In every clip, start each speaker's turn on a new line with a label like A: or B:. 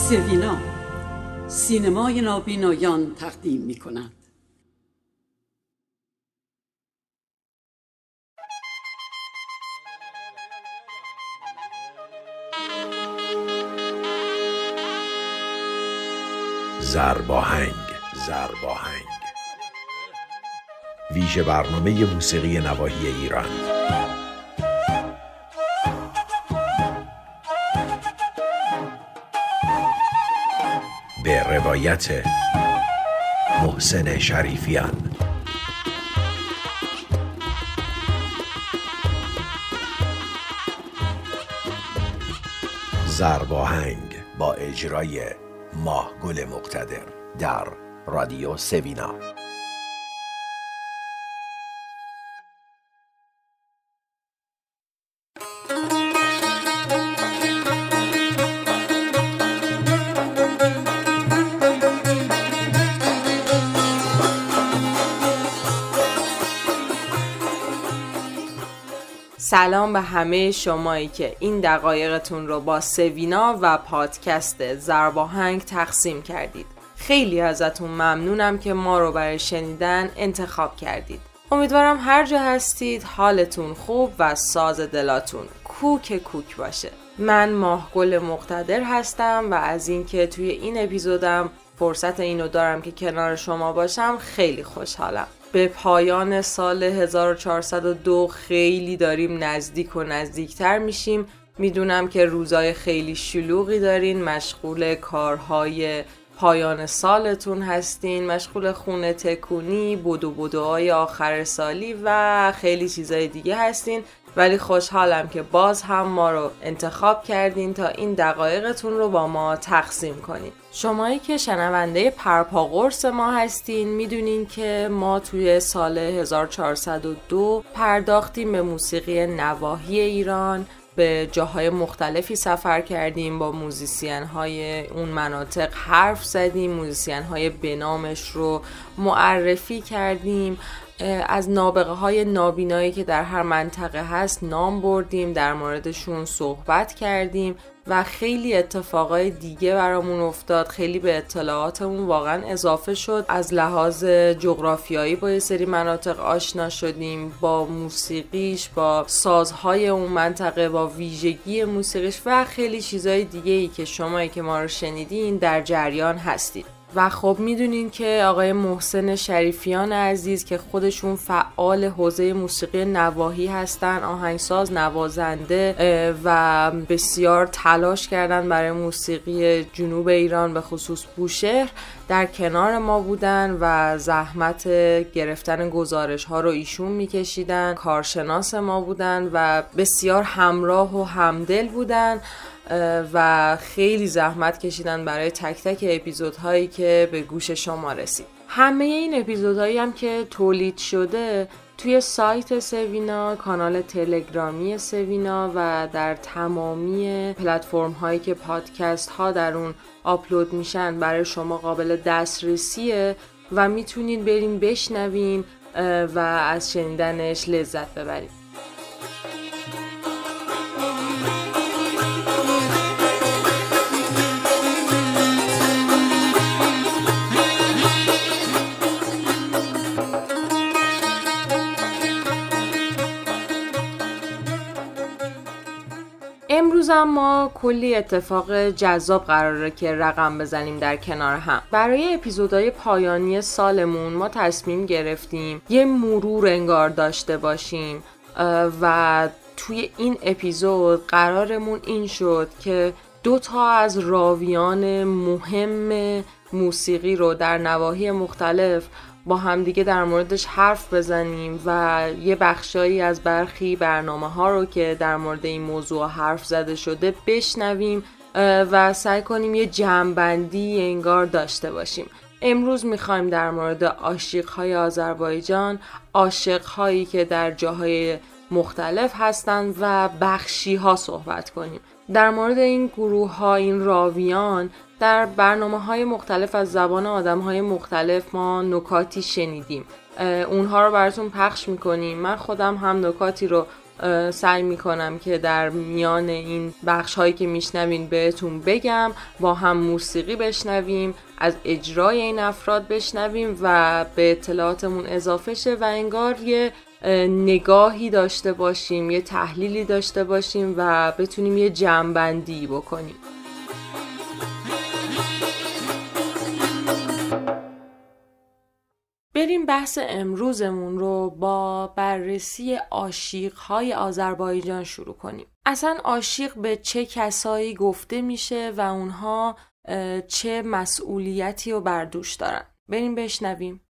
A: سوینا سینمای نابینایان تقدیم می کند.
B: ضرباهنگ ویژه برنامه موسیقی نواحی ایران. به روایت محسن شریفیان. ضرباهنگ با اجرای ماهگل مقتدر در رادیو سوینا.
C: سلام به همه شمایی که این دقایقتون رو با سوینا و پادکست ضرباهنگ تقسیم کردید. خیلی ازتون ممنونم که ما رو برای شنیدن انتخاب کردید. امیدوارم هر جا هستید حالتون خوب و ساز دلاتون کوک باشه. من ماهگل مقتدر هستم و از اینکه توی این اپیزودم فرصت اینو دارم که کنار شما باشم خیلی خوشحالم. به پایان سال 1402 خیلی داریم نزدیکتر میشیم. میدونم که روزای خیلی شلوغی دارین، مشغول کارهای پایان سالتون هستین، مشغول خونه تکونی، بدوهای آخر سالی و خیلی چیزای دیگه هستین، ولی خوشحالم که باز هم ما رو انتخاب کردین تا این دقایقتون رو با ما تقسیم کنین. شمایی که شنونده پرپاقرص ما هستین میدونین که ما توی سال 1402 پرداختیم به موسیقی نواحی ایران، به جاهای مختلفی سفر کردیم، با موزیسین-های اون مناطق حرف زدیم، موزیسین-های بنامش رو معرفی کردیم، از نابغه‌های نابینایی که در هر منطقه هست نام بردیم، در موردشون صحبت کردیم و خیلی اتفاقای دیگه برامون افتاد. خیلی به اطلاعاتمون واقعا اضافه شد. از لحاظ جغرافیایی با یه سری مناطق آشنا شدیم، با موسیقیش، با سازهای اون منطقه، با ویژگی موسیقیش و خیلی چیزای دیگه‌ای که شمایی که ما رو شنیدین در جریان هستید. و خب میدونین که آقای محسن شریفیان عزیز که خودشون فعال حوزه موسیقی نواحی هستن، آهنگساز، نوازنده و بسیار تلاش کردن برای موسیقی جنوب ایران به خصوص بوشهر، در کنار ما بودن و زحمت گرفتن گزارش ها رو ایشون میکشیدن، کارشناس ما بودن و بسیار همراه و همدل بودن و خیلی زحمت کشیدن برای تک تک اپیزودهایی که به گوش شما رسید. همه این اپیزودهایی هم که تولید شده توی سایت سوینا، کانال تلگرامی سوینا و در تمامی پلتفرم هایی که پادکست ها در اون آپلود میشن برای شما قابل دسترسیه و میتونید برین بشنوین و از شنیدنش لذت ببرید. امروز هم ما کلی اتفاق جذاب قراره که رقم بزنیم در کنار هم. برای اپیزودهای پایانی سالمون ما تصمیم گرفتیم یه مرور انگار داشته باشیم و توی این اپیزود قرارمون این شد که 2 از راویان مهم موسیقی رو در نواحی مختلف با همدیگه در موردش حرف بزنیم و یه بخشایی از برخی برنامه‌ها رو که در مورد این موضوع حرف زده شده بشنویم و سعی کنیم یه جمع‌بندی انگار داشته باشیم. امروز میخوایم در مورد عاشق‌های آذربایجان، عاشق‌هایی که در جاهای مختلف هستند و بخشی‌ها صحبت کنیم. در مورد این گروه‌ها، این راویان، در برنامه‌های مختلف از زبان آدم‌های مختلف ما نکاتی شنیدیم. اونها رو براتون پخش می‌کنیم. من خودم هم نکاتی رو سعی میکنم که در میان این بخش هایی که میشنوین بهتون بگم، با هم موسیقی بشنویم، از اجرای این افراد بشنویم و به اطلاعاتمون اضافه شه و انگار یه نگاهی داشته باشیم، یه تحلیلی داشته باشیم و بتونیم یه جمع‌بندی بکنیم. بریم بحث امروزمون رو با بررسی عاشق‌های آذربایجان شروع کنیم. اصلا عاشق به چه کسایی گفته میشه و اونها چه مسئولیتی رو بر دوش دارن؟ بریم بشنویم.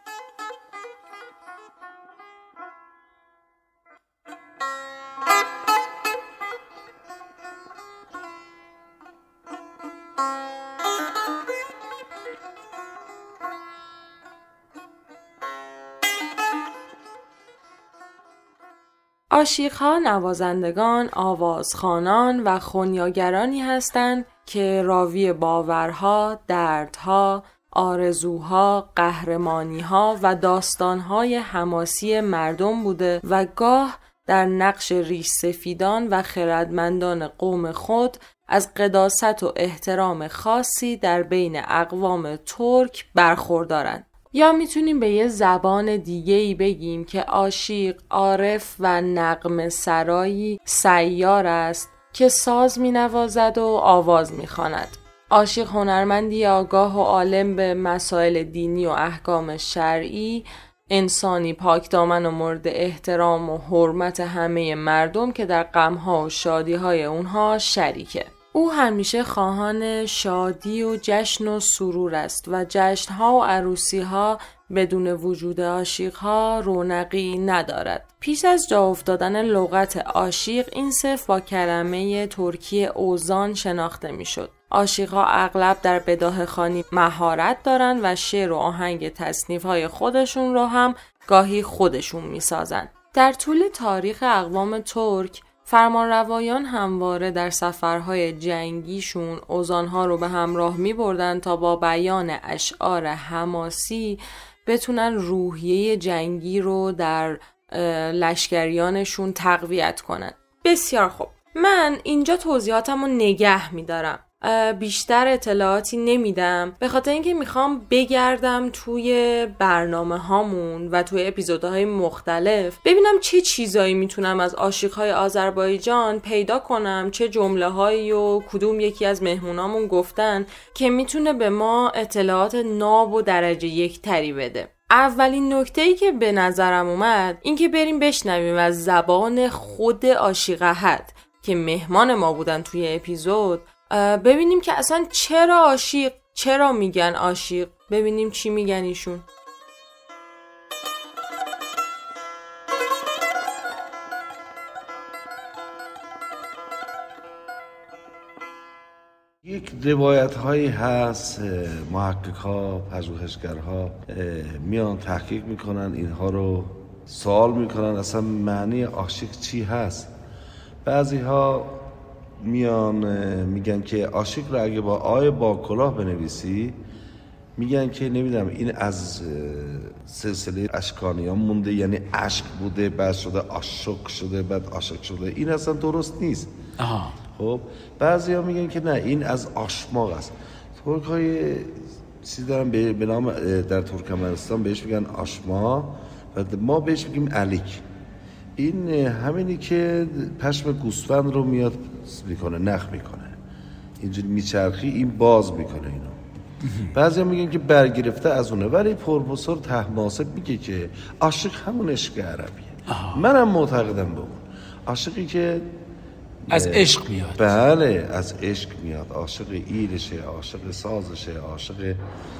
C: عاشق‌ها نوازندگان، آوازخوانان و خنیاگرانی هستند که راوی باورها، دردها، آرزوها، قهرمانیها و داستانهای حماسی مردم بوده و گاه در نقش ریش سفیدان و خردمندان قوم خود از قداست و احترام خاصی در بین اقوام ترک برخوردارند. یا میتونیم به یه زبان دیگه‌ای بگیم که عاشق، عارف و نغمه سرایی سیار است که ساز مینوازد و آواز میخواند. عاشق هنرمندی آگاه و عالم به مسائل دینی و احکام شرعی، انسانی پاکدامن و مورد احترام و حرمت همه مردم که در غم‌ها و شادی‌های اونها شریکه. او همیشه خواهان شادی و جشن و سرور است و جشن‌ها و عروسی‌ها بدون وجود عاشق‌ها رونقی ندارد. پیش از جا افتادن لغت عاشق، این صفت با کلمه ترکی اوزان شناخته می‌شد. عاشق‌ها اغلب در بداهه‌خوانی مهارت دارند و شعر و آهنگ تصنیف‌های خودشون رو هم گاهی خودشون می‌سازن. در طول تاریخ اقوام ترک، فرمانروایان همواره در سفرهای جنگیشون اوزانها رو به همراه می بردن تا با بیان اشعار حماسی بتونن روحیه جنگی رو در لشکریانشون تقویت کنن. بسیار خوب، من اینجا توضیحاتم رو نگه می دارم. بیشتر اطلاعاتی نمیدم به خاطر اینکه میخوام بگردم توی برنامه هامون و توی اپیزودهای مختلف ببینم چه چیزایی میتونم از عاشق‌های آذربایجان پیدا کنم، چه جمله‌هایی و کدوم یکی از مهمونامون گفتن که میتونه به ما اطلاعات ناب و درجه یک تری بده. اولین نکته‌ای که به نظرم اومد این که بریم بشنویم از زبان خود عاشق احد که مهمان ما بودن توی اپیزود، ببینیم که اصلا چرا میگن عاشق، ببینیم چی میگن ایشون.
D: یک روایت هایی هست، محقق ها، پژوهشگرها میان تحقیق میکنن، اینها رو سوال میکنن اصلا معنی عاشق چی هست. بعضی ها میان میگن که عاشق رو اگه با آی با کلاه بنویسی، میگن که نمیدونم این از سلسله اشکانیان مونده، یعنی عشق بوده بعد شده عاشق شده بعد عاشق شده. این اصلا درست نیست. خب بعضی ها میگن که نه این از آشماق است. ترک های چیزی دارن به نام در ترکمنستان بهش میگن آشما و ما بهش میگیم الیک. این همینی که پشم گوسفند رو میاد میکنه، نخ میکنه، اینجوری میچرخی این باز میکنه اینو. بعضی هم میگن که برگرفته از اونه، ولی پروفسور طهماسب میگه که عاشق همون عشق عربیه. منم معتقدم به اون عاشقی که
E: از عشق میاد.
D: بله از عشق میاد، عاشق ایلشه، عاشق سازشه، عاشق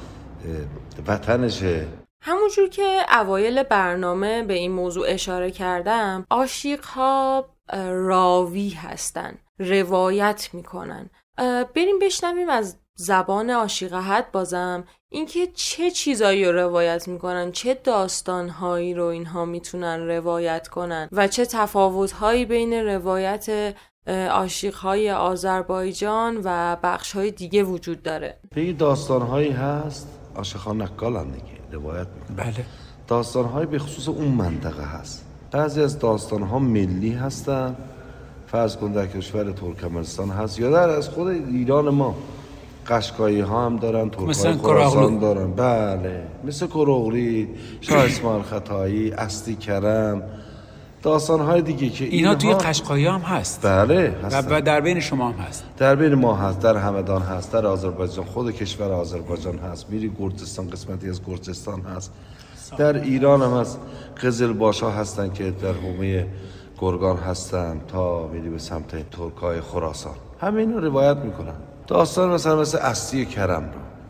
D: وطنشه.
C: همونجور که اوایل برنامه به این موضوع اشاره کردم، عاشق‌ها راوی هستن، روایت میکنن. بریم بشنویم از زبان عاشق احد بازم اینکه چه چیزایی رو روایت میکنن، چه داستانهایی رو اینها میتونن روایت کنن و چه تفاوتهایی بین روایت عاشق‌های آذربایجان و بخش‌های دیگه وجود داره.
D: به داستانهایی هست، عاشق‌ها نقالن دیگه روایت میکنن.
E: بله.
D: داستانهایی به خصوص اون منطقه هست. بعضی از داستان‌ها ملی هستن، فرض کن در کشور ترکمنستان هست یا در از خود ایران ما قشقایی ها هم دارن، ترکای خراسان دارن، بله، مثل کروغلی، شاه اسماعیل خطایی، استی کرم، داستان‌های دیگه که
E: اینا توی قشقایی هم هست.
D: بله هستن.
E: و در بین شما هم هست.
D: در بین ما هست، در همدان هست، در آذربایجان، خود کشور آذربایجان هست، میری گرجستان، قسمتی از گرجستان هست، در ایران هم هست. قزلباشا هستن که در حومه گرگان هستن تا میری به سمت ترکای خراسان، همه اینو روایت میکنن. داستان مثلا مثل استی کرم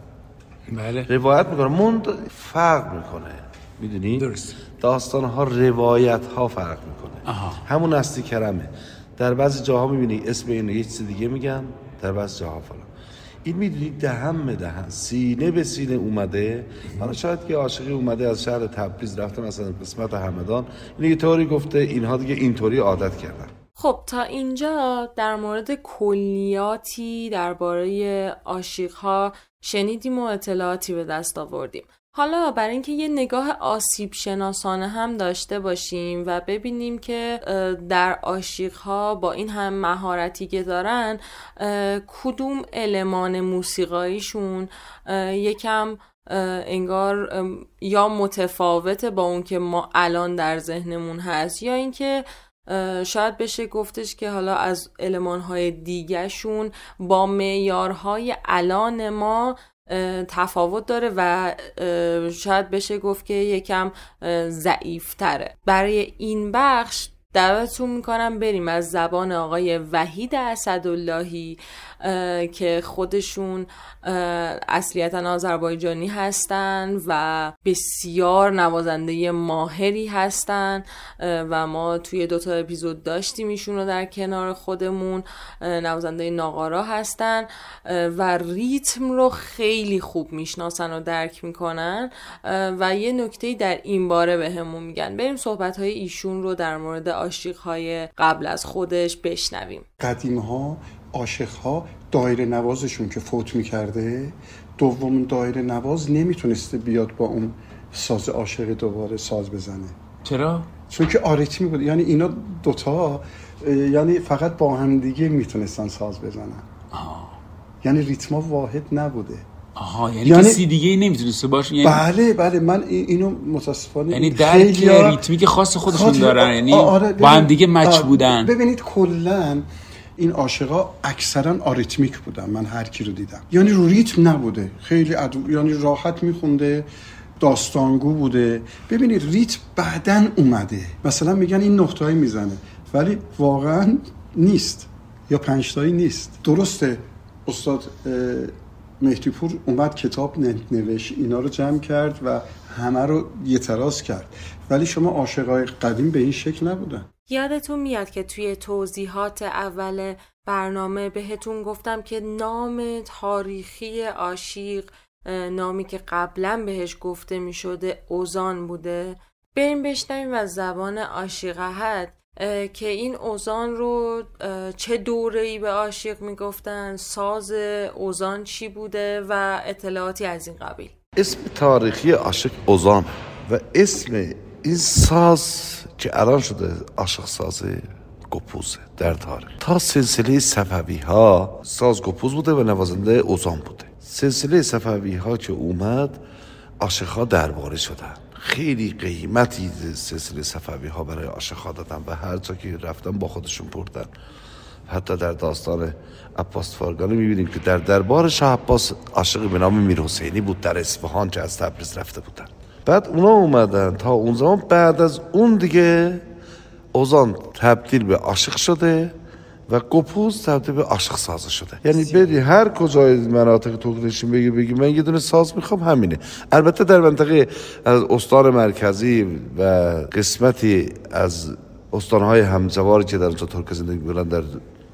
D: رو
E: بله
D: روایت میکنن، فرق میکنه، میدونی؟
E: درست.
D: داستان ها روایت ها فرق میکنه. همون استی کرمه، در بعضی جاها میبینی اسم اینو یه چیز دیگه میگن، در بعضی جاها فلان. این میدونی دهن به دهن، سینه به سینه اومده. حالا شاید که عاشقی اومده از شهر تبریز رفته مثلا قسمت همدان، این یه طوری گفته، اینها دیگه اینطوری عادت کردن.
C: خب تا اینجا در مورد کلیاتی درباره عاشق‌ها شنیدیم و اطلاعاتی به دست آوردیم. حالا برای اینکه یه نگاه آسیب شناسانه هم داشته باشیم و ببینیم که در عاشق‌ها با این هم مهارتی که دارن کدوم المان موسیقاییشون یکم انگار یا متفاوته با اون که ما الان در ذهنمون هست، یا اینکه شاید بشه گفتش که حالا از المان‌های دیگه‌شون با معیارهای الان ما تفاوت داره و شاید بشه گفت که یکم ضعیف‌تره. برای این بخش دعوتتون میکنم بریم از زبان آقای وحید اسداللهی که خودشون اصلیتاً آذربایجانی هستن و بسیار نوازنده ماهری هستن و ما توی 2 اپیزود داشتیم ایشون رو در کنار خودمون. نوازنده ناقارا هستن و ریتم رو خیلی خوب میشناسن و درک میکنن و یه نکته در این باره به همون میگن. بریم صحبت‌های ایشون رو در مورد عاشق‌های قبل از خودش بشنویم.
F: قدیم‌ها عاشق‌ها دایره نوازشون که فوت می‌کرده، دومین دایره نواز نمیتونسته بیاد با اون ساز عاشق دوباره ساز بزنه.
E: چرا؟
F: چون که آریتمی بود، یعنی اینا دوتا یعنی فقط با هم دیگه میتونستن ساز بزنن. یعنی ریتما واحد نبوده.
E: یعنی کسی دیگه نمیتونسته باشه. یعنی
F: بله من اینو متاسفانه
E: یعنی درک ریتمیک خاص خودشون دارن، یعنی با هم دیگه مچ بودن.
F: ببینید کلا این عاشقا اکثرا آریتمیک بودن، من هر کی رو دیدم، یعنی رو ریتم نبوده، خیلی یعنی راحت میخونده، داستانگو بوده. ببینید ریتم بعدن اومده، مثلا میگن این 9 تایی میزنه ولی واقعا نیست، یا 5 تایی نیست. درسته استاد مهدی پور اومد کتاب نوشت، اینا رو جمع کرد و همه رو یه تراز کرد، ولی شما عاشقای قدیم به این شکل نبودن.
C: یادتون میاد که توی توضیحات اول برنامه بهتون گفتم که نام تاریخی عاشق، نامی که قبلا بهش گفته میشده اوزان بوده. بریم بشنویم از زبان عاشقهت که این اوزان رو چه دوره‌ای به عاشق میگفتن، ساز اوزان چی بوده و اطلاعاتی از این قبیل.
D: اسم تاریخی عاشق اوزان و اسم این ساز که الان شده عاشق ساز گپوزه در تاریخ. تا سلسله صفوی ها ساز گپوز بوده و نوازنده اوزان بوده. سلسله صفوی ها که اومد عاشق ها درباره شدن، خیلی قیمتی سلسله صفوی ها برای عاشق ها دادن و هر جا که رفتن با خودشون بردن. حتی در داستان عباس فارگانی میبینیم که در دربار شاه عباس عاشقی به نام میر حسینی بود در اصفهان که از تبریز رفته بودن. بعد اونا اومدن، تا اون زمان بعد از اون دیگه اوزان تبدیل به عاشق شده و گپوز تبدیل به عاشق ساز شده. یعنی بری هر کجای مناطق ترکمنستان بگی من یه دونه ساز میخوام، همینه. البته در منطقه از استان مرکزی و قسمتی از استانهای همجواری که در اونجا ترک زندگی می‌کنن در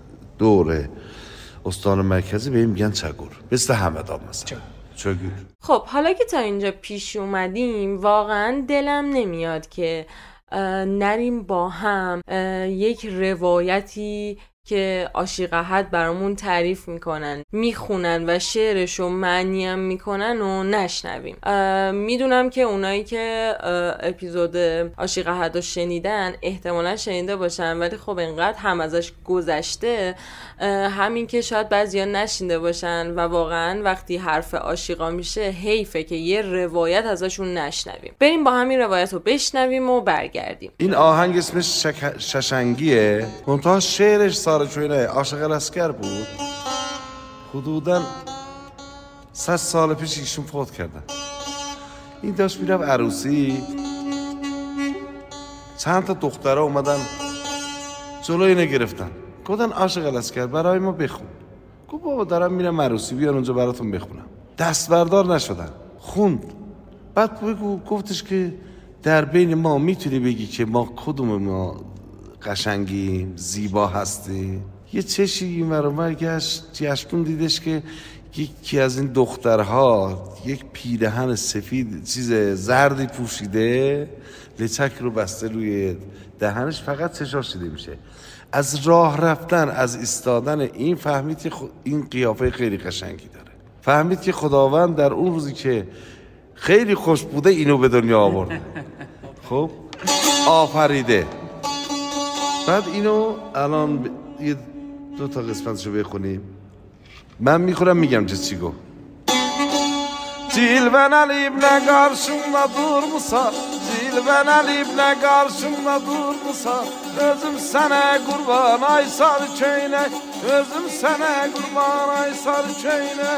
D: دور استان مرکزی به این میگن چگور، مثل همدان مثلا چگور.
C: خب حالا که تا اینجا پیش اومدیم واقعا دلم نمیاد که نریم با هم یک روایتی که عاشق احد برامون تعریف میکنن، میخونن و شعرشو معنی هم میکنن و نشنویم. میدونم که اونایی که اپیزود عاشق احد رو شنیدن احتمالا شنیده باشن، ولی خب انقدر هم ازش گذشته، همین که شاید بعضیا نشنیده باشن و واقعا وقتی حرف عاشقا میشه حیفه که یه روایت ازشون نشنویم. بریم با همین روایت رو بشنویم و برگردیم.
D: این آهنگ اسمش ششنگیه، منتها شعرش سارچوینه عاشق الاسکر بود. حدوداً 100 سال پیش ایشون فوت کردن. این داشت میرفت عروسی، چند تا دختره اومدن جلوی اینو گرفتن، گفتن عاشق الاسکر برای ما بخون. گفت بابا دارم میرم عروسی، بیان اونجا براتون بخونم. دست بردار نشدن، خوند. بعد گفتش که در بین ما میتونی بگی که ما کدوم ما قشنگیم، زیبا هستی؟ یه چشی این ور گشت، جشتون دیدش که یکی از این دخترها یک پیرهن سفید چیز زردی پوشیده، لچک رو بسته روی دهنش، فقط چشاش دیده میشه. از راه رفتن، از ایستادن این فهمید که این قیافه خیلی قشنگی داره. فهمید که خداوند در اون روزی که خیلی خوش بوده اینو به دنیا آورد. خب آفریده. بعد اینو الان یه 2 تا قسمتشو بخونیم. من میخورم میگم چی گفت. Cilven elimle karşımda durmusan, Cilven elimle karşımda durmusan, Özüm sana kurban ay sarı çöyle, Özüm sana kurban ay sarı çöyle.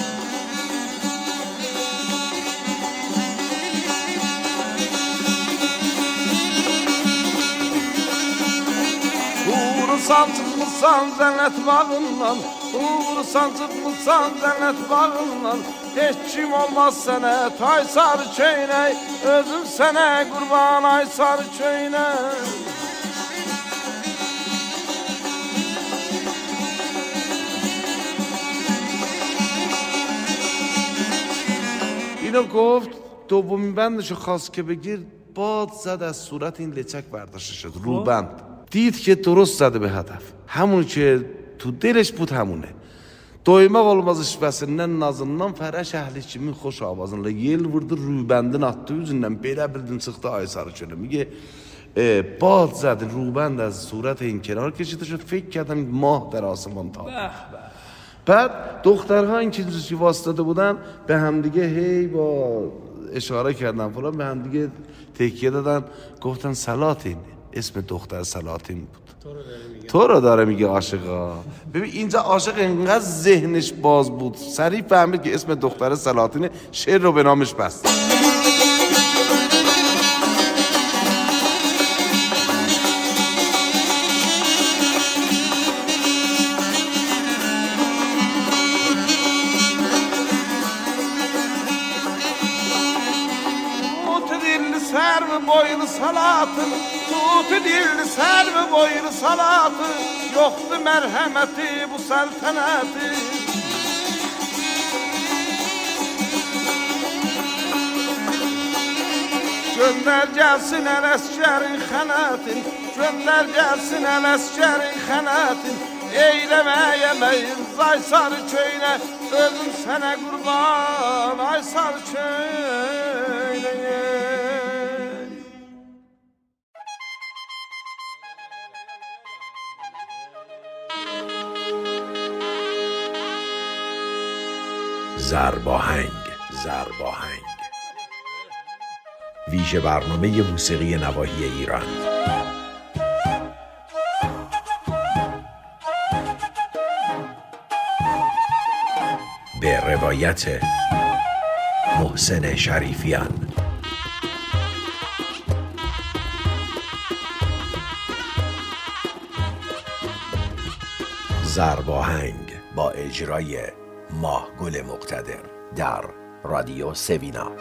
D: Uğursan çıkmışsan cennet bağından, Uğursan çıkmışsan cennet bağından, Hiççim olmaz sana tay sarı çöyle, Özüm sana kurban ay sarı çöyle. اینو گفت، دومین بندشو خواست که بگیر، باد زد از صورت این لچک برداشته شد، روبند. دید که درست زده به هدف، همون که تو دلش بود همونه. Doymaq olmaz işbəsindən nazından fərəş əhli kimin xoş avazınla yel vurdu, rübəndin atdı üzündən, belə bildin çıxdı ay sarı çölə. میگه باد زد، روبند از صورت این کنار کشیده شد، فکر کردم ماه در آسمان تابید. بعد دخترها این که واسطاده بودن به همدیگه هی با اشاره کردن فلان، به همدیگه تکیه دادن، گفتن سلاطین. اسم دختر سلاطین بود. تو رو داره میگه عاشقا. ببین اینجا عاشق اینقدر ذهنش باز بود، سریع فهمید که اسم دختر سلاطینه، شعر رو به نامش بست. Boylu salatı, tutu dilli servi boylu salatı, yoktu merhameti bu saltanatı. Gönder gelsin el eskerin kanatın, gönder gelsin el eskerin kanatın, eylemeye meyil zay sarı köyüne, özüm sana kurban ay sarı köyüne.
B: زرباهنگ ویژه برنامه موسیقی نواحی ایران. به روایت محسن شریفیان. زرباهنگ با اجرای ماهگل مقتدر در رادیو سوینا.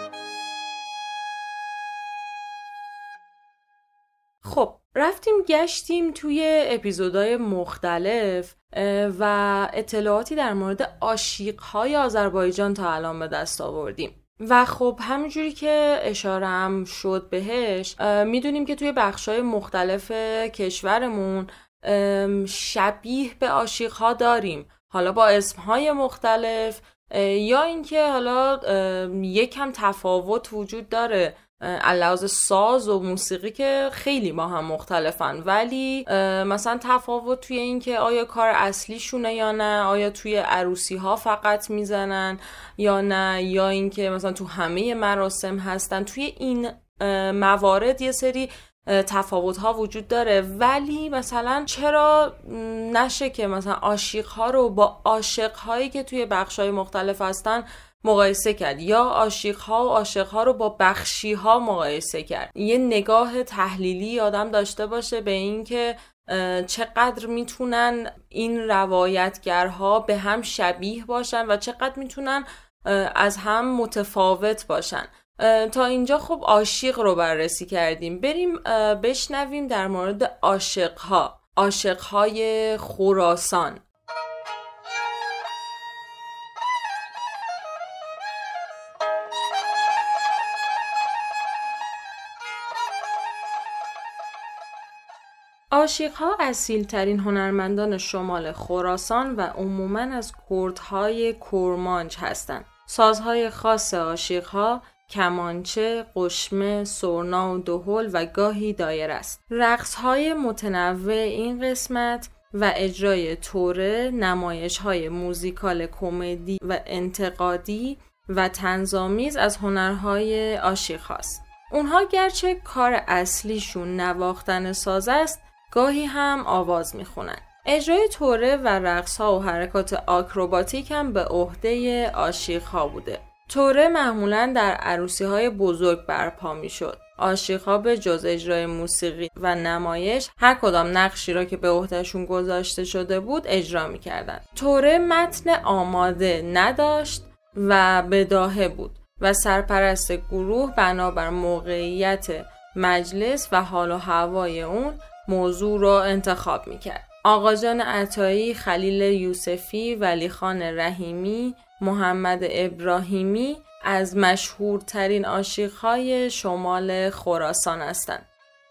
C: خب رفتیم گشتیم توی اپیزودهای مختلف و اطلاعاتی در مورد عاشق‌های آذربایجان تا الان به دست آوردیم و خب همونجوری که اشاره هم شد بهش، میدونیم که توی بخش‌های مختلف کشورمون شبیه به عاشق‌ها داریم، حالا با اسم‌های مختلف، یا اینکه حالا یکم تفاوت وجود داره علاوه ساز و موسیقی که خیلی با هم مختلفن، ولی مثلا تفاوت توی این که آیا کار اصلیشونه یا نه، آیا توی عروسی ها فقط میزنن یا نه، یا اینکه مثلا تو همه مراسم هستن. توی این موارد یه سری تفاوت ها وجود داره، ولی مثلا چرا نشه که مثلا عاشق ها رو با عاشق هایی که توی بخش های مختلف هستن مقایسه کرد، یا عاشق ها و عاشق ها رو با بخشی ها مقایسه کرد. یه نگاه تحلیلی آدم داشته باشه به این که چقدر میتونن این روایتگرها به هم شبیه باشن و چقدر میتونن از هم متفاوت باشن. تا اینجا خب عاشق رو بررسی کردیم، بریم بشنویم در مورد عاشق‌ها، عاشق‌های خراسان. عاشق‌ها اصیل‌ترین هنرمندان شمال خراسان و عموماً از کردهای کرمانج هستند. سازهای خاص عاشق‌ها کمانچه، قشمه، سرنا و دهل و گاهی دایره است. رقص‌های متنوع این قسمت و اجرای توره، نمایش‌های موزیکال کمدی و انتقادی و طنزآمیز از هنرهای عاشق‌هاست. اونها گرچه کار اصلیشون نواختن ساز است، گاهی هم آواز میخونن. اجرای توره و رقص‌ها و حرکات آکروباتیک هم به عهده عاشق‌ها بوده. توره معمولاً در عروسی‌های بزرگ برپا می‌شد. عاشق‌ها به جز اجرای موسیقی و نمایش هر کدام نقشی را که به عهدهشون گذاشته شده بود اجرا می‌کردند. توره متن آماده نداشت و بداهه بود و سرپرست گروه بنابر موقعیت مجلس و حال و هوای اون موضوع را انتخاب می‌کرد. آقاجان عطایی، خلیل یوسفی، ولیخان رحیمی، محمد ابراهیمی از مشهورترین عاشق‌های شمال خراسان هستند.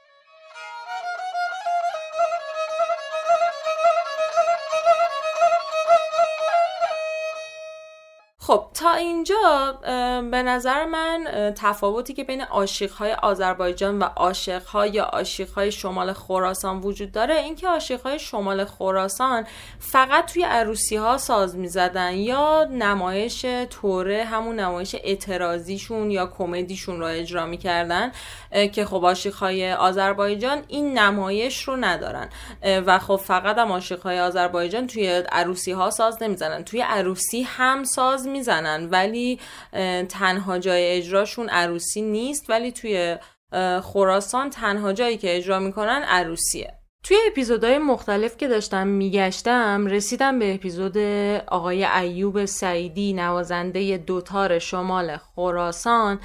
C: خب تا اینجا به نظر من تفاوتی که بین عاشق‌های آذربایجان و عاشق‌ها یا عاشق‌های شمال خراسان وجود داره این که عاشق‌های شمال خراسان فقط توی عروسی‌ها ساز می‌زدن یا نمایش توره، همون نمایش اعتراضیشون یا کمدیشون رو اجرا می‌کردن، که خب عاشق‌های آذربایجان این نمایش رو ندارن و خب فقط هم عاشق‌های آذربایجان توی عروسی‌ها ساز نمی‌زنن. توی عروسی هم ساز میزنن ولی تنها جای اجراشون عروسی نیست، ولی توی خراسان تنها جایی که اجرا میکنن عروسیه. توی اپیزودهای مختلف که داشتم میگشتم رسیدم به اپیزود آقای ایوب سعیدی، نوازنده دوتار شمال خراسان،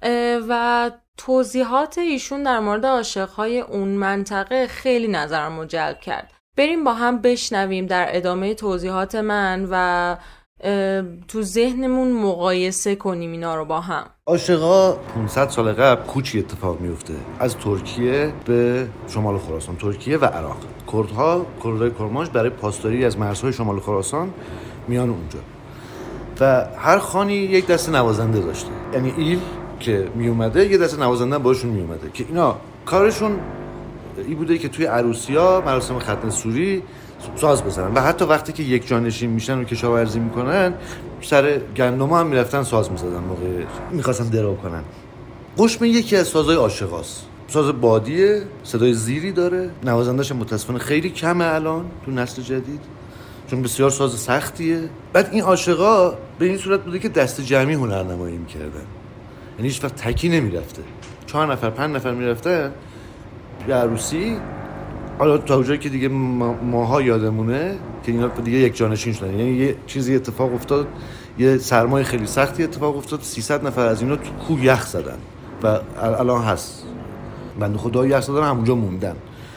C: و توضیحات ایشون در مورد عاشق‌های اون منطقه خیلی نظرم رو جلب کرد. بریم با هم بشنویم در ادامه توضیحات من و تو ذهنمون مقایسه کنیم اینا رو با هم.
D: عاشق‌ها 500 سال قبل کوچی اتفاق میفته از ترکیه به شمال خراسان، ترکیه و عراق. کردهای کرمانش برای پاسداری از مرزهای شمال خراسان میان اونجا و هر خانی یک دسته نوازنده داشته، یعنی ایل که می اومده یه دسته نوازنده باشون می اومده که اینا کارشون این بوده که توی عروسی‌ها، مراسم ختن سوری ساز بزنن و حتی وقتی که یک جانشین میشن و کشاورزی میکنن سر گندم هم میرفتن ساز میزدن موقع میخواستن درو کنن. قشمه یکی از سازهای عاشقاست، ساز بادیه، صدای زیری داره، نوازندش متاسفانه خیلی کمه الان تو نسل جدید چون بسیار ساز سختیه. بعد این عاشقا به این صورت بوده که دست جمعی هنرنمایی میکردن، یعنی هیچ وقت تکی نمیرفته، 4 نفر 5 نفر میرفتن به عروسی. حالا تا اونجایی که دیگه ماها یادمونه که اینا دیگه یک جانشین شدن، یعنی یه چیزی اتفاق افتاد، یه سرمای خیلی سختی اتفاق افتاد، 300 نفر از اینا تو کوه یخ زدن و الان هست بنده خدا یخ زدن همونجا موندن.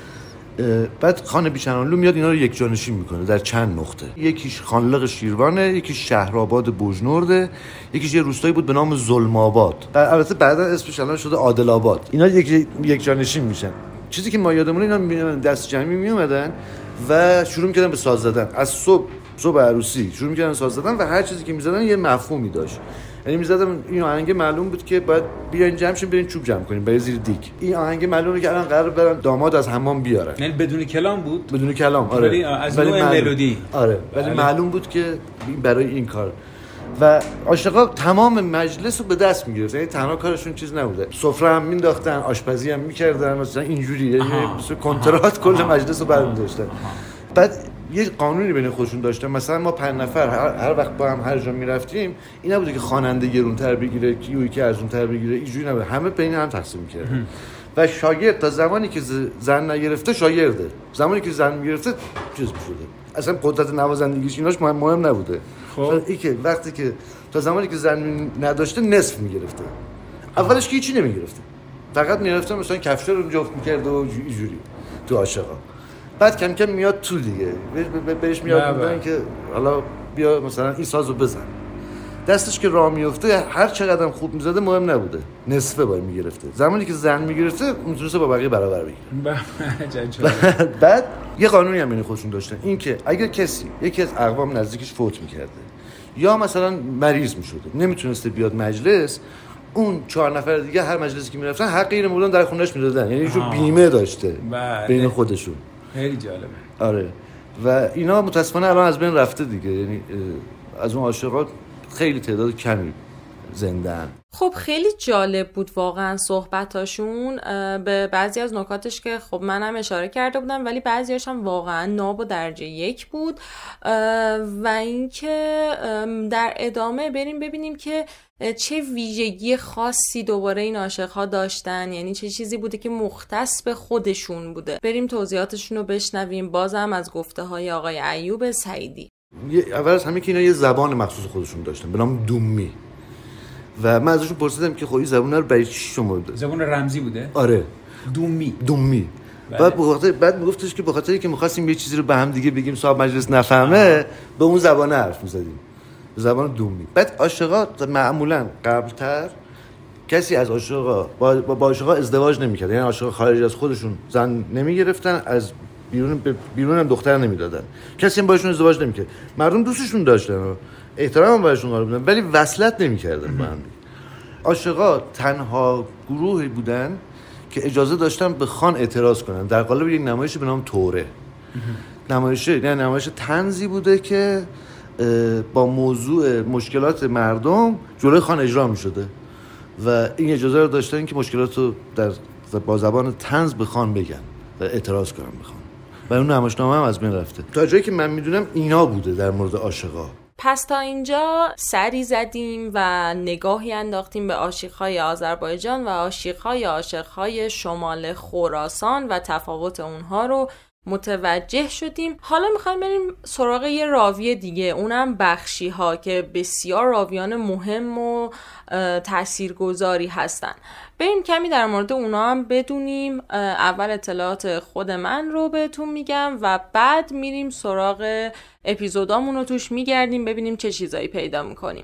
D: بعد خان بیچنانلو میاد اینا رو یک جانشین میکنه در چند نقطه، یکیش خانلق شیروانه، یکیش شهرآباد بوجنورده، یکیش یه روستایی بود به نام ظلم‌آباد، البته بعدا اسمش الان شده عادل آباد. اینا یک جانشین میشن. چیزی که ما یادمونه اینا دست جمعی می اومدن و شروع می‌کردن به ساز زدن. از صبح عروسی شروع می‌کردن ساز زدن و هر چیزی که می‌زدن یه مفهومی داشت. یعنی می‌زدم این آهنگ معلوم بود که باید بیاین جمع شین برین چوب جمع کنین برای زیر دیگ. این آهنگ معلومه که الان قرار برن داماد از حمام بیارن.
E: یعنی بدون کلام بود؟
D: بدون کلام، آره.
E: ولی از نوع ملودی.
D: آره، ولی معلوم بود که برای این کار. و عاشقا تمام مجلس رو به دست می‌گرفتن. یعنی تنها کارشون چیز نبوده. سفره هم مینداختن، آشپزی هم می‌کردن، مثلا اینجوری یعنی مثل کنترات کل مجلس رو برمی‌داشتن. بعد یه قانونی بین خودشون داشتن. مثلا ما 5 نفر هر وقت با هم هر جا می‌رفتیم، این نبوده که خواننده گرون‌تر بگیره، یکی ارزون‌تر بگیره، اینجوری نبوده. همه بین هم تقسیم می‌کردن. و شاگرد تا زمانی که زن نگرفته شاگرده. زمانی که زن می‌گرفته چیز می‌شده. اصلا قدرت نوازندگیش ایناش مهم نبوده. خب این که وقتی که تا زمانی که زن نداشته نصف میگرفته. اولش که هیچی نمیگرفته، فقط میرفته مثلا کفشا رو جفت میکرد و اینجوری تو عاشقا. بعد کم کم میاد تو دیگه بهش میاد میگن که حالا بیا مثلا این سازو بزن. دستش که راه میفته هر چقدر خوب میزده مهم نبوده، نصفه باید میگرفته. زمانی که زن میگرفته میتونسته با بقیه برابر بگیره. بعد یه قانونی هم بین خودشون داشتن، این که اگر کسی یکی از اقوام نزدیکش فوت میکرده یا مثلا مریض میشده نمیتونسته بیاد مجلس، اون 4 نفر دیگه هر مجلسی که میرفتن حق این مولان در خونه‌اش میدادن. یعنی چون بیمه داشته بین خودشون.
E: خیلی جالبه.
D: آره. و اینا متاسفانه الان از بین رفته دیگه. یعنی از اون عاشقات خیلی تعداد کمی زنده‌ان.
C: خب خیلی جالب بود واقعا صحبتاشون. به بعضی از نکاتش که خب منم اشاره کرده بودم ولی بعضیاش هم واقعا ناب و درجه 1 بود. و اینکه در ادامه بریم ببینیم که چه ویژگی خاصی دوباره این عاشق‌ها داشتن، یعنی چه چیزی بوده که مختص به خودشون بوده. بریم توضیحاتشون رو بشنویم بازم از گفته‌های آقای ایوب سعیدی.
D: اول از همه که اینا یه زبان مخصوص خودشون داشتن به نام دومی و من ازشون پرسیدم که خب این زبان رو برای چی شمرده؟
E: زبان رمزی بوده؟
D: آره.
E: دومی.
D: بعد میگفتش که به خاطری که می‌خواستیم یه چیزی رو به هم دیگه بگیم صاحب مجلس نفهمه به اون زبان حرف می‌زدیم، به زبان دومی. بعد عاشقا معمولاً قبل‌تر کسی از عاشقا با عاشقا ازدواج نمی‌کرد، یعنی عاشقا خارج از خودشون زن نمی‌گرفتن، از بیرون هم دختر نمیدادن، کسی هم باشون ازدواج نمیکرد. مردم دوستشون داشتن، احترام هم باشون قائل بودن ولی وصلت نمیکردن با هم. عاشقا تنها گروهی بودن که اجازه داشتن به خان اعتراض کنن در قالب یک نمایش به نام توره. نمایش طنزی بوده که با موضوع مشکلات مردم جلوی خان اجرا میشده و این اجازه رو داشتن که مشکلات رو با زبان طنز به خان بگن و اعتراض کنن به خان. و اون نمایشنامه هم از بین رفته. تا جایی که من میدونم اینا بوده در مورد عاشقا.
C: پس تا اینجا سری زدیم و نگاهی انداختیم به عاشق‌های آذربایجان و عاشق‌های شمال خراسان و تفاوت اونها رو متوجه شدیم. حالا میخوایم بریم سراغ یه راوی دیگه، اونم بخشی‌ها که بسیار راویان مهم و تاثیرگذاری هستن. بریم کمی در مورد اونا هم بدونیم. اول اطلاعات خود من رو بهتون میگم و بعد میریم سراغ اپیزودامون رو توش میگردیم ببینیم چه چیزایی پیدا میکنیم.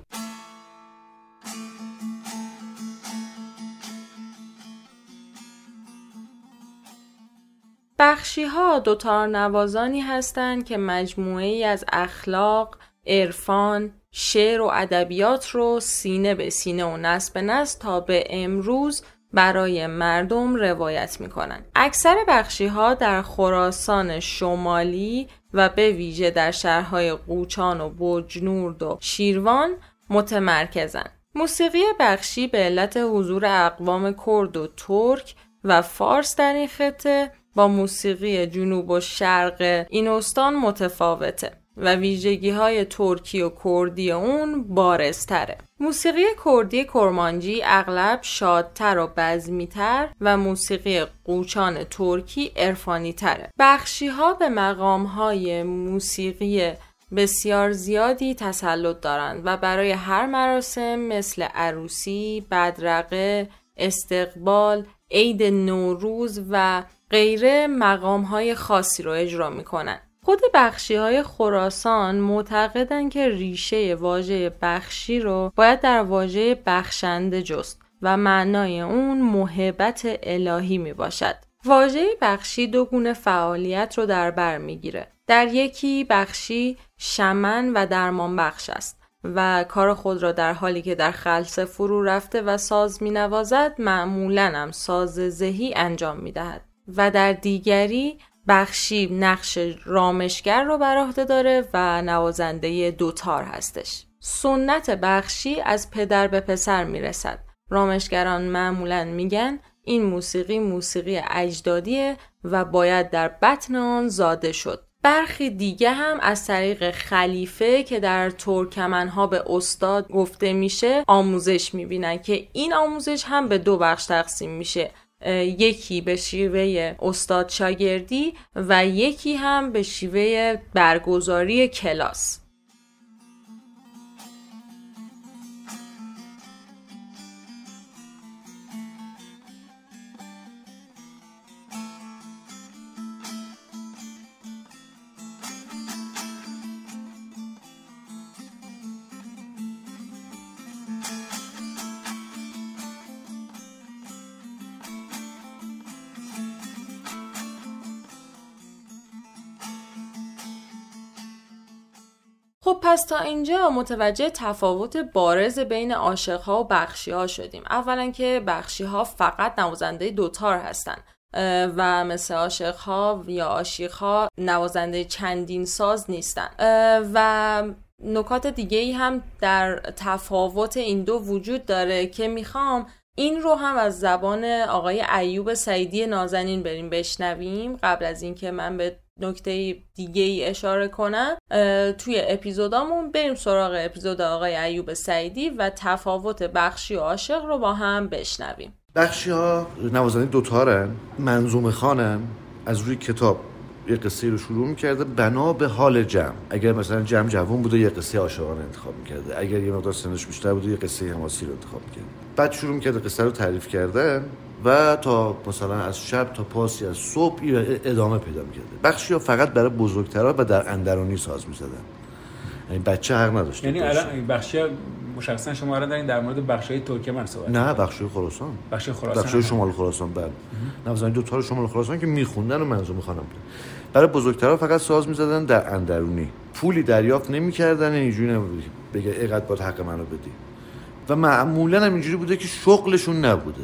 C: بخشی‌ها دوتار نوازانی هستند که مجموعه‌ای از اخلاق، عرفان، شعر و ادبیات رو سینه به سینه و نسل به نسل تا به امروز برای مردم روایت می‌کنند. اکثر بخشی‌ها در خراسان شمالی و به ویژه در شهرهای قوچان و بجنورد و شیروان متمرکزند. موسیقی بخشی به علت حضور اقوام کرد و ترک و فارس در این خطه با موسیقی جنوب و شرق این استان متفاوته و ویژگی‌های ترکی و کردی اون بارزتره. موسیقی کردی کرمانجی اغلب شادتر و بزمی‌تر و موسیقی قوچان ترکی عرفانی‌تره. بخشی‌ها به مقام‌های موسیقی بسیار زیادی تسلط دارند و برای هر مراسم مثل عروسی، بدرقه، استقبال، عید نوروز و غیره مقام‌های خاصی رو اجرا می‌کنن. خود بخشی‌های خراسان معتقدن که ریشه واژه بخشی رو باید در واژه بخشنده جست و معنای اون محبت الهی میباشد واژه بخشی دو گونه فعالیت رو در بر میگیره. در یکی بخشی شمن و درمان بخش است و کار خود را در حالی که در خلسه فرو رفته و ساز می نوازد معمولاً هم ساز زهی انجام می دهد. و در دیگری بخشی نقش رامشگر رو بر عهده داره و نوازنده دوتار هستش. سنت بخشی از پدر به پسر می رسد. رامشگران معمولاً میگن این موسیقی اجدادیه و باید در بطن آن زاده شد. برخی دیگه هم از طریق خلیفه که در ترکمنها به استاد گفته میشه آموزش میبینن که این آموزش هم به دو بخش تقسیم میشه، یکی به شیوه استاد شاگردی و یکی هم به شیوه برگزاری کلاس. خب پس تا اینجا متوجه تفاوت بارز بین عاشق‌ها و بخشی‌ها شدیم. اولا که بخشی‌ها فقط نوازنده دوتار هستن و مثل عاشق‌ها یا عاشق‌ها نوازنده چندین ساز نیستن و نکات دیگه‌ای هم در تفاوت این دو وجود داره که میخوام این رو هم از زبان آقای ایوب سعیدی نازنین بریم بشنویم قبل از اینکه من به نکته دیگه ای اشاره کنم. توی اپیزودامون بریم سراغ اپیزود آقای ایوب سعیدی و تفاوت بخشی و عاشق رو با هم بشنویم.
D: بخشی ها نوازنده دوتارن، منظومه خانن، از روی کتاب یه قصه رو شروع می‌کرده بنا به حال جمع. اگر مثلا جمع جوان بوده یه قصه عاشقانه انتخاب می‌کرده، اگر یه مقدار سنش بیشتر بوده یه قصه حماسی رو انتخاب می‌کرده. بعد شروع می‌کرده قصه رو تعریف کردن و تا مثلا از شب تا پاسی از صبح ادامه پیدا می‌کرده. بخشی‌ها فقط برای بزرگترها و در اندرونی ساز می‌زدن. یعنی بچه حق نداشت.
E: یعنی الان بخشی‌ها مشخصا شما الان دارین در مورد بخشای ترکمن صحبت
D: نه بخشای خراسان. بخشای شمال خراسان بله. نوازنده دو تا شمال خراسان که می‌خوندن و منظومه خوانم بود. برای بزرگترها فقط ساز می‌زدن در اندرونی. پولی دریافت نمی‌کردن، اینجوری نبود بگه اینقدر باید حق منو بدی. و معمولاً هم اینجوری بوده که شغلشون نبوده.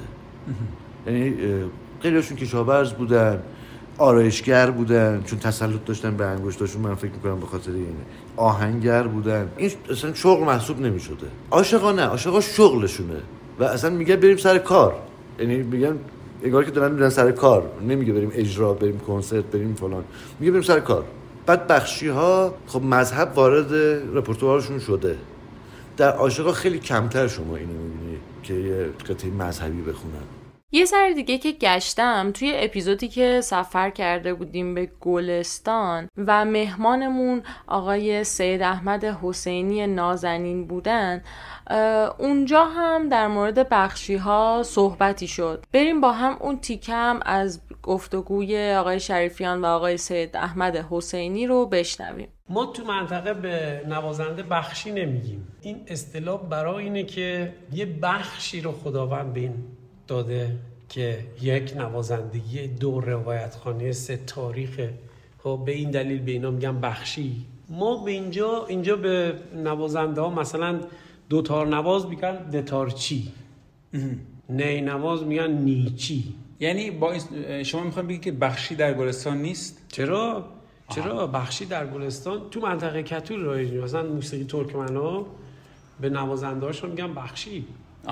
D: یعنی خیلی‌هاشون کشاورز بودن، آرایشگر بودن، چون تسلط داشتن به انگشتاشون، من فکر می‌کنم به خاطر اینه. آهنگر بودن. این اصلا شغل محسوب نمی‌شده. عاشقا نه، عاشقا شغلشونه و اصلا میگه بریم سر کار. یعنی میگن انگار که دارن میرن سر کار، نمیگه بریم اجرا، بریم کنسرت، بریم فلان، میگه بریم سر کار. بعد بخشی‌ها خب مذهب وارد رپرتوارشون شده. در عاشقا خیلی کمتر شما اینو می‌بینی که یه قطعه مذهبی بخونن.
C: یه سر دیگه که گشتم توی اپیزودی که سفر کرده بودیم به گلستان و مهمانمون آقای سید احمد حسینی نازنین بودن، اونجا هم در مورد بخشی ها صحبتی شد. بریم با هم اون تیکم از گفتگوی آقای شریفیان و آقای سید احمد حسینی رو بشنویم.
G: ما تو منطقه به نوازنده بخشی نمیگیم. این اصطلاح برای اینه که یه بخشی رو خداوند به این داده که یک نوازندگی 2 روایتخوانی 3 تاریخه. خب به این دلیل به اینا میگن بخشی. ما به اینجا به نوازنده ها مثلا 2 تار نواز میگن دتارچی، نی نواز میگن نیچی.
E: یعنی با شما میخوام بگید که بخشی در گلستان نیست؟
G: چرا بخشی در گلستان تو منطقه کتول رایج نیست. مثلا موسیقی ترکمن‌ها به نوازنده‌هاشون میگن بخشی.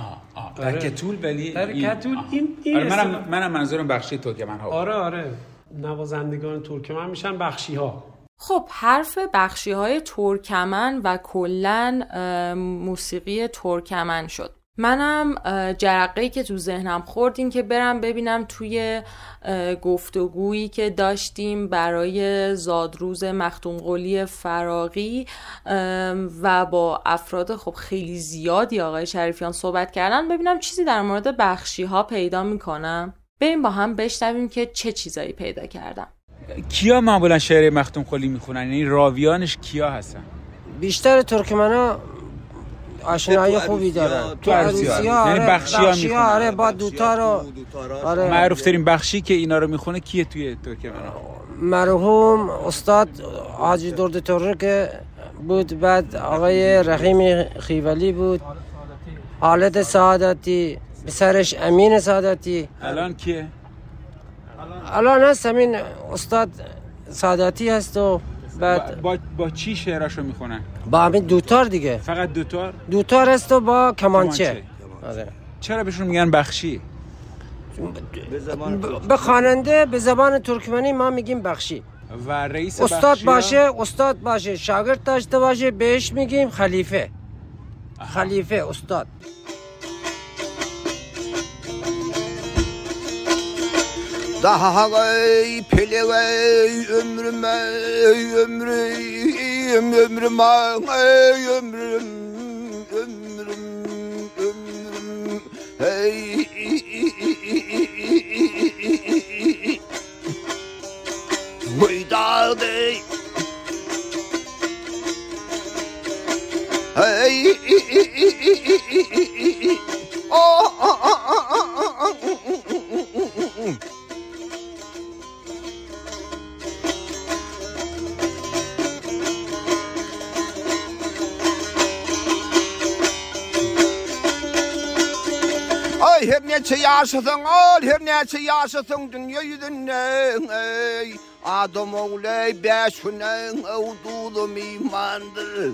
E: در کتول، ولی
G: در کتول این
E: آره منم منظورم بخشی ترکمن ها.
G: آره نوازندگان ترکمن میشن بخشی ها.
C: خب حرف بخشی های ترکمن و کلن موسیقی ترکمن شد. منم جرقه‌ای که تو ذهنم خورد این که برم ببینم توی گفتگویی که داشتیم برای زادروز مختوم قلی فراغی و با افراد خب خیلی زیادی آقای شریفیان صحبت کردن، ببینم چیزی در مورد بخشی ها پیدا میکنم. بریم با هم بشنویم که چه چیزایی پیدا کردم.
E: کیا معمولا شعر مختوم قلی میخونن؟ یعنی راویانش کیا هستن؟
H: بیشتر ترکمنا آشنایی خوبی دارن
E: تو عروسی‌ها. یعنی بخشی‌ها میخونن.
H: آره با دوتا آره.
E: معروف ترین بخشی که اینا رو میخونه کیه توی ترکمنان؟
H: مرحوم استاد حاجی درد ترک بود، بعد آقای رحیم خیولی بود، حالت سعادتی، پسرش امین سعادتی.
E: الان کیه؟
H: الان هست همین استاد سعادتی هست و بعد
E: با چی شعراشو میخونن؟
H: با همین دوتار دیگه.
E: فقط دوتار؟
H: دوتار هست و با کمانچه. آره.
E: چرا بهشون میگن بخشی؟
H: به خواننده به زبان ترکمنی ما میگیم بخشی.
E: و رئیس
H: استاد باشه شاگرد داشته باشه بهش میگیم خلیفه. خلیفه استاد.
I: Daha gay pelevey ömrüm hey Vay dey hey her neçe yaşasın ol, her neçe yaşasın dünya yüzünde Adam oğlu beşine avdudum imandır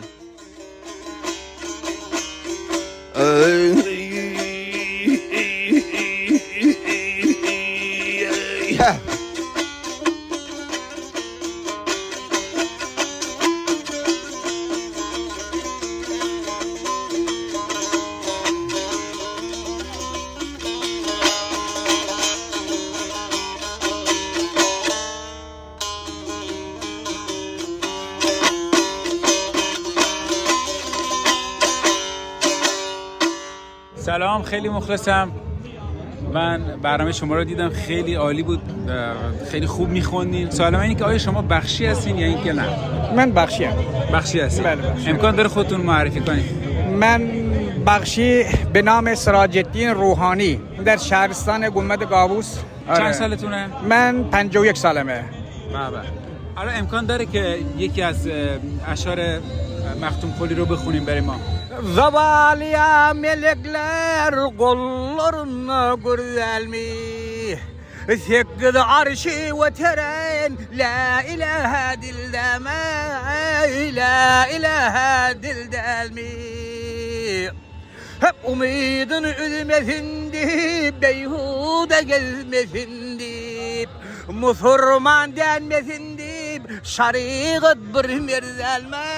E: سلام، خیلی مخلصم. من برنامه شما رو دیدم، خیلی عالی بود، خیلی خوب میخوندین. سوال من اینه که آیا شما بخشی هستین یا اینکه نه؟
J: من بخشی
E: هستین.
J: بله بخشی.
E: امکان داره خودتون معرفی کنید؟
J: من بخشی به نام سراج الدین روحانی در شهرستان گنبد گاووس.
E: چند سالتونه؟
J: من 51 سالمه.
E: بله. حالا امکان داره که یکی از اشعار مختوم کلی رو بخونیم برای ما؟
J: Zavaliya melekler kollarına güzelmiş Sekkid arşi ve teren La ilahe dildeme La ilahe dildelmi Hep umidin üzmesin deyip Beyhude gezmesin deyip Müslüman denmesin deyip شریقت بر میرزلمه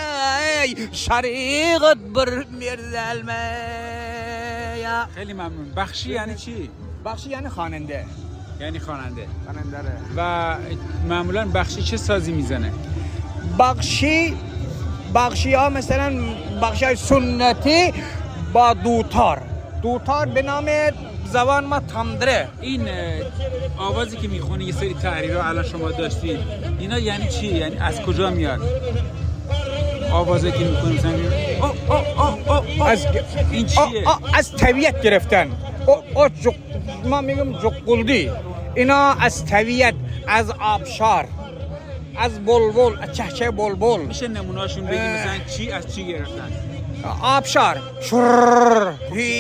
J: شریقت بر میرزلمه
E: خیلی ممنون. بخشی یعنی چی؟
J: بخشی یعنی خواننده.
E: یعنی خواننده
J: ره.
E: و معمولا بخشی چه سازی میزنه؟
J: بخشی ها مثلا بخشی های سنتی با دوتار به نام زبان ما تمدره.
E: این آوازی که میخونه یه سری تحریرها الان شما داشتید، اینا یعنی چی؟ یعنی از کجا میاد؟ آوازی که میخونه مثلا
J: از
E: این چیه؟
J: از طبیعت گرفتن. ما میگم جقلدی. اینا از طبیعت، از آبشار، از بلبل، از چهچه بلبل.
E: میشه نمونهاشون بگی مثلا چی از چی گرفتن؟
J: آبشار شر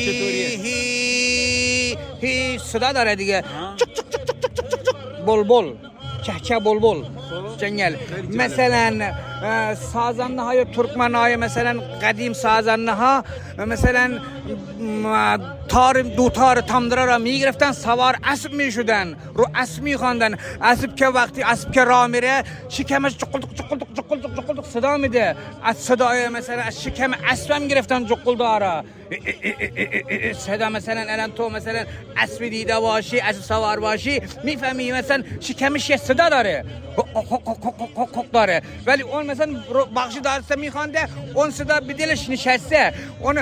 J: هی صدا داره دیگه. بلبل، چهچه بلبل، جنگل. مثلا سازنده های ترکمن های مثلا قدیم سازنده ها مثلا دوتار تمدره را میگرفتن، سوار اسب میشدن، رو اسب میخواندن. اسب که وقتی اسب که راه میره شکمش جقلق صدا میده. از صدای مثلا از شکم اسب هم گرفتن جقل داره صدا. مثلا الان تو مثلا اسب دیده باشی، اسب سوار باشی، میفهمی مثلا شکمش یه صدا داره داره، ولی اون مثلا بخشی دارسته میخوانده، اون صدا به دلش نشسته، اون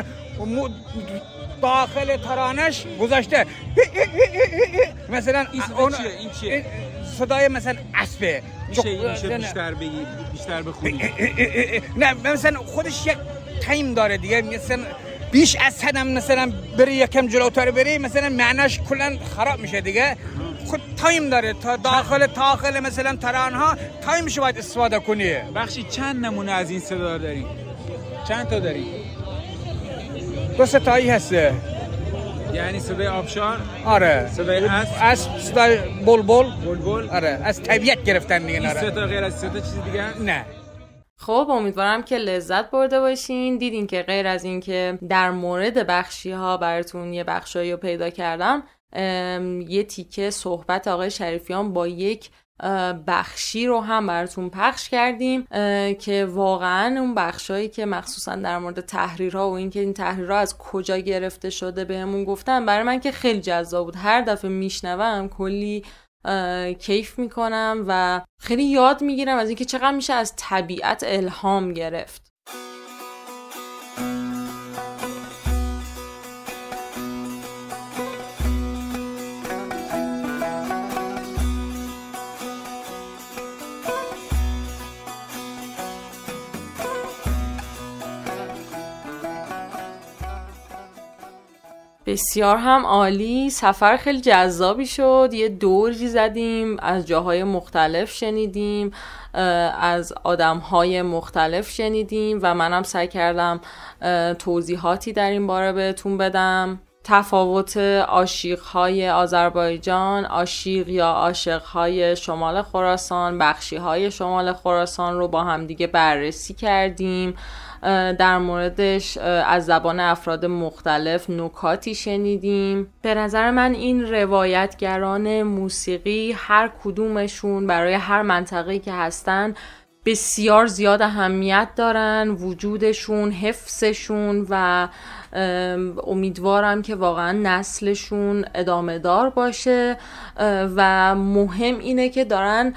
J: داخل ترانش گذاشته. مثلا
E: این چیه؟
J: صدای مثلا اسبه.
E: میشه بیشتر بخونی؟
J: نه مثلا خودش یک تایم داره دیگه. مثلا بیش از حدم مثلا بری یکم جلوتر بری مثلا معناش کلا خراب میشه دیگه. خود تایم داره تا داخل مثلا ترانها تایمش باید استفاده کنی.
E: بخشی چند نمونه از این صدا داری؟ چند تا داری؟
J: 2 تایی هسته.
E: یعنی صدای آبشار؟
J: آره.
E: صدای
J: اسب، صدای بلبل.
E: آره.
J: از طبیعت گرفتن دیگه.
E: این 3 تا غیر از 3 تا چیز دیگه؟
J: نه.
C: خب امیدوارم که لذت برده باشین. دیدین که غیر از این که در مورد بخشی ها براتون یه بخشایی رو پیدا کردم، یه تیکه صحبت آقای شریفیان با یک بخشی رو هم براتون پخش کردیم که واقعا اون بخشایی که مخصوصا در مورد تحریرها و این که این تحریرها از کجا گرفته شده بهمون گفتن، برای من که خیلی جذاب بود. هر دفعه میشنوم کلی کیف میکنم و خیلی یاد میگیرم از اینکه چقدر میشه از طبیعت الهام گرفت. بسیار هم عالی. سفر خیلی جذابی شد. یه دوری زدیم، از جاهای مختلف شنیدیم، از آدمهای مختلف شنیدیم و منم سعی کردم توضیحاتی در این باره بهتون بدم. تفاوت عاشقهای آذربایجان، عاشق یا عاشقهای شمال خراسان، بخشیهای شمال خراسان رو با هم دیگه بررسی کردیم. در موردش از زبان افراد مختلف نکاتی شنیدیم. به نظر من این روایتگران موسیقی هر کدومشون برای هر منطقه‌ای که هستن بسیار زیاد اهمیت دارن، وجودشون، حفظشون و امیدوارم که واقعا نسلشون ادامه دار باشه و مهم اینه که دارن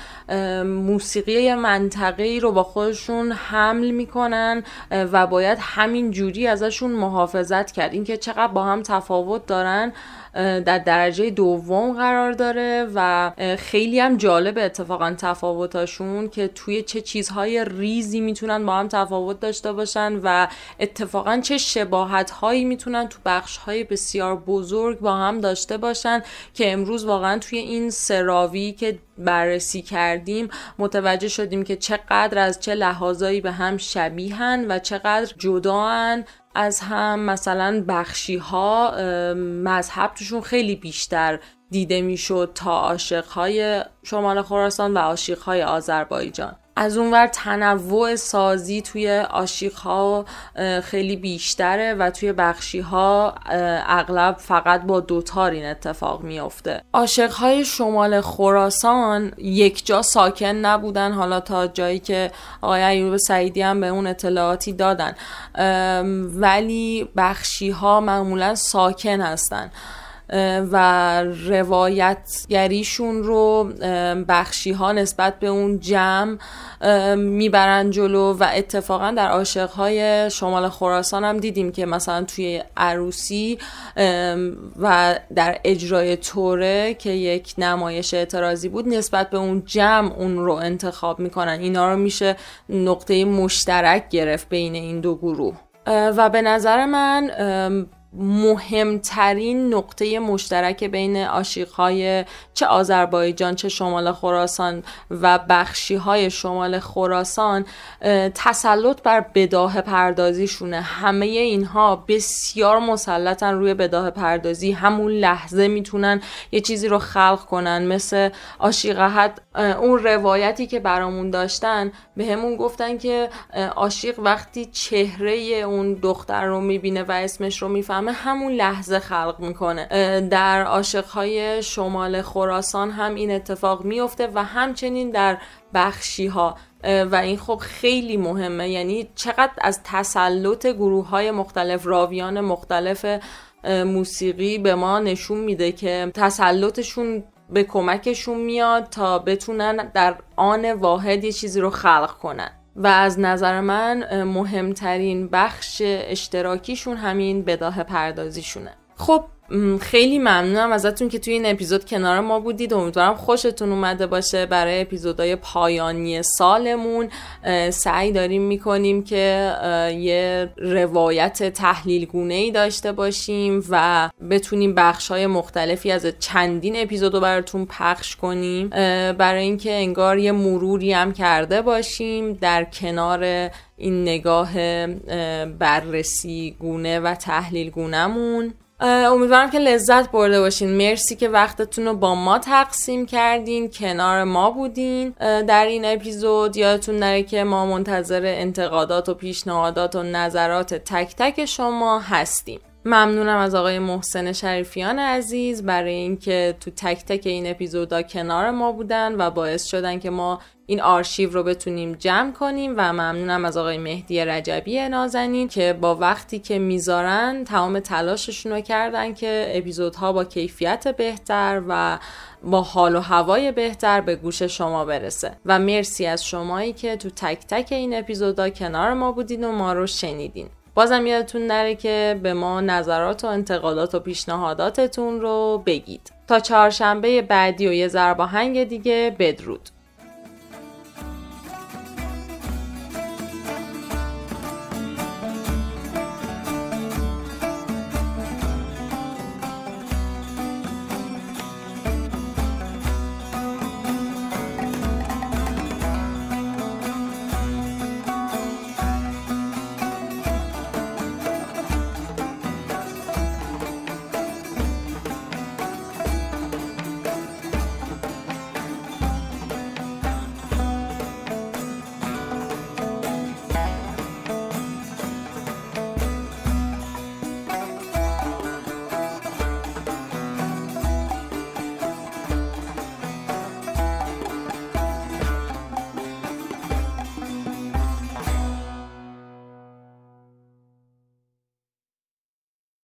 C: موسیقی منطقه‌ای رو با خودشون حمل میکنن و باید همین جوری ازشون محافظت کرد. این که چقدر با هم تفاوت دارن در درجه دوم قرار داره و خیلی هم جالب اتفاقا تفاوتاشون که توی چه چیزهای ریزی میتونن با هم تفاوت داشته باشن و اتفاقا چه شباهت‌هایی میتونن تو بخش‌های بسیار بزرگ با هم داشته باشن که امروز واقعا توی این سراوی که بررسی کردیم متوجه شدیم که چقدر از چه لحاظایی به هم شبیهن و چقدر جداان از هم. مثلا بخشی ها مذهب توشون خیلی بیشتر دیده میشد تا عاشقهای شمال خراسان و عاشقهای آذربایجان. از اونور تنوع سازی توی عاشق‌ها خیلی بیشتره و توی بخشی‌ها اغلب فقط با دوتار این اتفاق میفته. عاشق‌های شمال خراسان یک جا ساکن نبودن، حالا تا جایی که آقای ایوب سعیدی هم به اون اطلاعاتی دادن، ولی بخشی‌ها معمولاً ساکن هستن و روایتگریشون رو بخشی ها نسبت به اون جمع میبرن جلو و اتفاقا در عاشقهای شمال خراسان هم دیدیم که مثلا توی عروسی و در اجرای توره که یک نمایش اعتراضی بود نسبت به اون جمع اون رو انتخاب میکنن. اینا رو میشه نقطه مشترک گرفت بین این دو گروه و به نظر من مهمترین نقطه مشترک بین عاشقهای چه آذربایجان چه شمال خراسان و بخشیهای شمال خراسان تسلط بر بداهه پردازیشونه. همه اینها بسیار مسلطن روی بداهه پردازی، همون لحظه میتونن یه چیزی رو خلق کنن. مثل عاشقهت، اون روایتی که برامون داشتن به همون گفتن که عاشق وقتی چهره اون دختر رو میبینه و اسمش رو میفهمه همون لحظه خلق میکنه. در عاشقهای شمال خراسان هم این اتفاق میفته و همچنین در بخشی ها و این خب خیلی مهمه. یعنی چقدر از تسلط گروه های مختلف، راویان مختلف موسیقی به ما نشون میده که تسلطشون به کمکشون میاد تا بتونن در آن واحد یه چیزی رو خلق کنن و از نظر من مهمترین بخش اشتراکیشون همین بداهه پردازیشونه. خب خیلی ممنونم ازتون که توی این اپیزود کنار ما بودید. امیدوارم خوشتون اومده باشه. برای اپیزودهای پایانی سالمون سعی داریم میکنیم که یه روایت تحلیل گونه‌ای داشته باشیم و بتونیم بخش‌های مختلفی از چندین اپیزودو براتون پخش کنیم، برای اینکه انگار یه مروری هم کرده باشیم در کنار این نگاه بررسی گونه و تحلیل گونه‌مون. امیدوارم که لذت برده باشین. مرسی که وقتتون رو با ما تقسیم کردین، کنار ما بودین در این اپیزود. یادتون نره که ما منتظر انتقادات و پیشنهادات و نظرات تک تک شما هستیم. ممنونم از آقای محسن شریفیان عزیز برای اینکه تو تک تک این اپیزودا کنار ما بودن و باعث شدن که ما این آرشیو رو بتونیم جمع کنیم و ممنونم از آقای مهدی رجبی نازنین که با وقتی که میذارن تمام تلاششون رو کردن که اپیزودها با کیفیت بهتر و با حال و هوای بهتر به گوش شما برسه. و مرسی از شمایی که تو تک تک این اپیزودا کنار ما بودین و ما رو شنیدین. بازم یادتون نره که به ما نظرات و انتقادات و پیشنهاداتتون رو بگید. تا چهارشنبه بعدی و یه ضرب آهنگ دیگه، بدرود.